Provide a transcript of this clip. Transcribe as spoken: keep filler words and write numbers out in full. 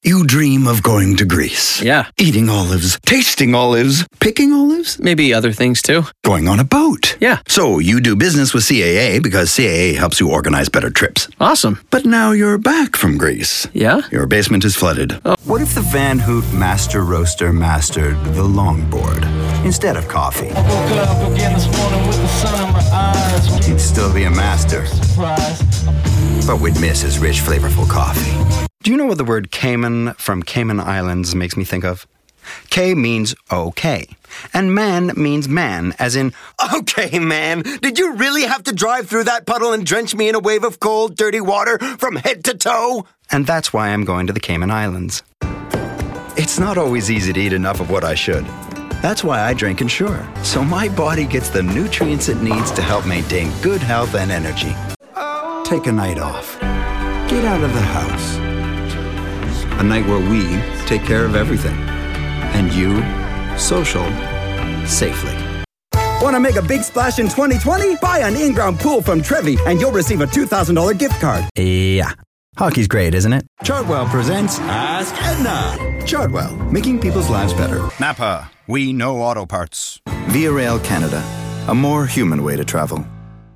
You dream of going to Greece. Yeah. Eating olives, tasting olives, picking olives, Maybe other things too. going on a boat. Yeah. So you do business with C A A because C A A helps you organize better trips. Awesome. But now you're back from Greece. Yeah? Your basement is flooded. Oh. What if the Van Hoot Master Roaster mastered the longboard instead of coffee? He'd still be a master, but we'd miss his rich, flavorful coffee. Do you know what the word Cayman from Cayman Islands makes me think of? K means okay, and man means man, as in, Okay, man, did you really have to drive through that puddle and drench me in a wave of cold, dirty water from head to toe? and that's why I'm going to the Cayman Islands. It's not always easy to eat enough of what I should. That's why I drink Ensure, so my body gets the nutrients it needs to help maintain good health and energy. Take a night off. Get out of the house. A night where we take care of everything. And you, social, safely. Want to make a big splash in twenty twenty? Buy an in-ground pool from Trevi and you'll receive a two thousand dollars gift card. Yeah. Hockey's great, isn't it? Chartwell presents Ask Edna. Chartwell, making people's lives better. Napa, we know auto parts. Via Rail Canada, a more human way to travel.